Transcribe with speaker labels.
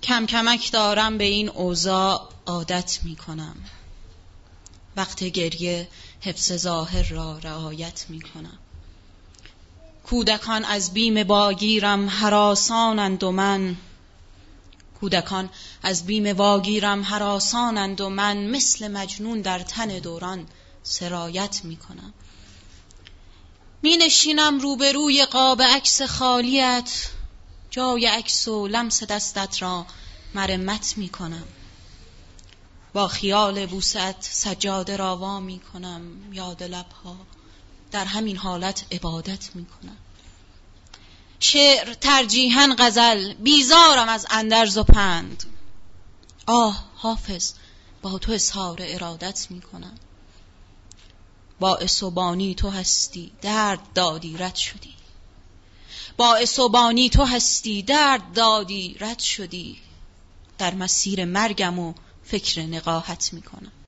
Speaker 1: کم کمک دارم به این اوضاع عادت می کنم. وقت گریه حفظ ظاهر را رعایت می کنم. کودکان از بیم واگیرم هراسانند و من کودکان از بیم واگیرم هراسانند و من مثل مجنون در تن دوران سرایت می کنم. می نشینم روبروی قاب عکس خالیت، جای عکس و لمس دستت را مرمت می کنم. با خیال بوسه‌ات سجاده را وا می کنم، یاد لبها در همین حالت عبادت می کنم. شعر ترجیحاً غزل، بیزارم از اندرز و پند. آه حافظ، با تو اظهار ارادت می کنم. باعث و بانی تو هستی، درد دادی رد شدی. باعث و بانی تو هستی، درد دادی رد شدی. در مسیر مرگم و فکر نقاهت می کنم.